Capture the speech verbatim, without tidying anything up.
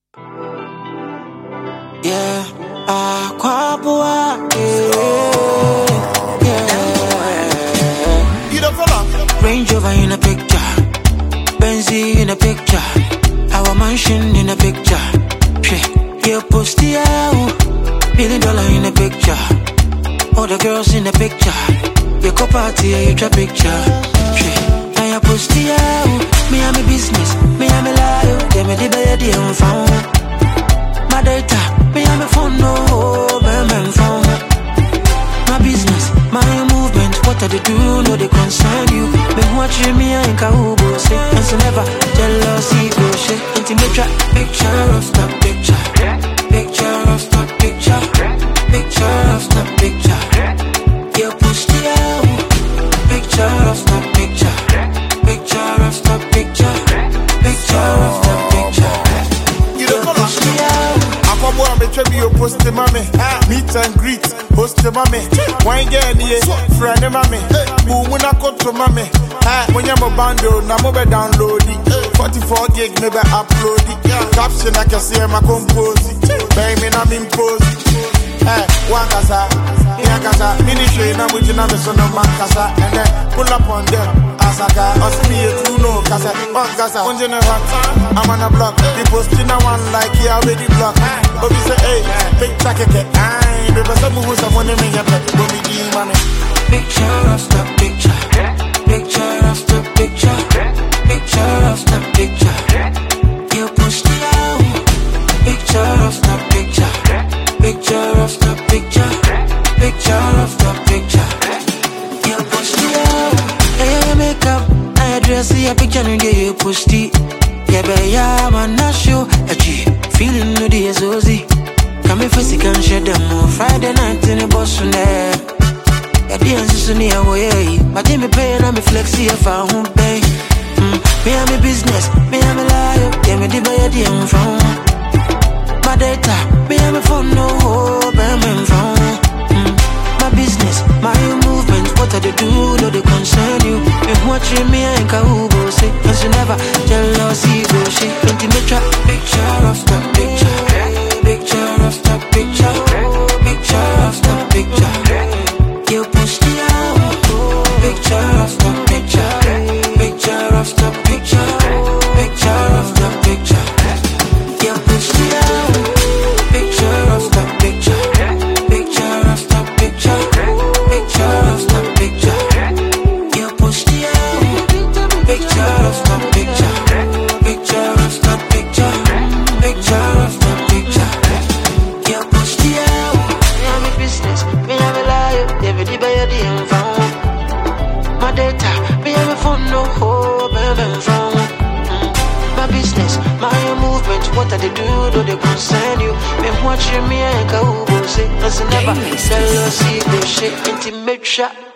Yeah, ah, Kwabua, yeah, yeah. You don't follow? Range Rover in a picture, Benzie in a picture, our mansion in a picture. Yeah, post it out, million dollar in a picture, all the girls in a picture. You go party, you draw picture. Now you post it out, me and my business, me and my life. They me the bed, they on phone. My data, me and my phone, no, my phone. My business, my movement, what I do, no, they concern you. Me watching me and Kahubo, say, and so never jealousy, go shit. Intimate track, picture of the picture. Picture of the picture. Picture of the picture. You push the out. Picture of the picture. Picture of the picture. Picture of the picture. You don't follow? I'm a boy, I'm a tribute, post the mommy. Meet and greet, host the mommy. Wine get here, friend the mommy. Boom, when I cut to mommy. When you're a bundle, now move download it. forty-four gig, maybe upload it. Caption, I can see my compose it. Baby, I'm impose it. Hey, one casa, yeah, casa. Ministry, now with you, now son of man casa. And then pull up on them. Asaka, or see me a true no casa. One casa, one general. I'm on a block. The posting a one like you already block. But we say, hey, big jacket, aye. Baby, some who's a money me, yeah, but we do, mommy. Picture of the picture. Picture of the picture. Picture of the picture. You push the out. Picture of the picture. Picture of the picture. Picture of the picture. You push the out. Hey, makeup, I dress see a picture and you push the. Yeah, but yeah, I'm not sure. Feeling no day is easy. Come in face, you can share them more. Friday night in the bus on there. Yeah, the answer to me, I way. But they me pay and I'm flexi if I won't pay. Me and my business, me and my life. Yeah, me the buy the I'm from. My data, me and my phone, no hope, I'm from. Mm. My business, my movement, what I do, no they concern you. Me watching me and Kahubo, say, cause you never jealousy, go shit. Intimate trap, picture of the picture. Picture of the picture. Picture of the picture. You push the out. Picture of the picture. Picture of the picture. Picture of the picture. You push the out. Picture of the picture. Picture of the picture. Picture of the picture. You push the out. Picture of the picture. Picture of the picture. Picture of the picture. You push the out. Me and my business, me and my life. Every day by your day I'm found. My data, me and my phone, no hope, I'm from. My business, my movement, what I do, do they concern you? Me watching me and Kahubo, say, cause I never tell you, see, go shit, intimate shot.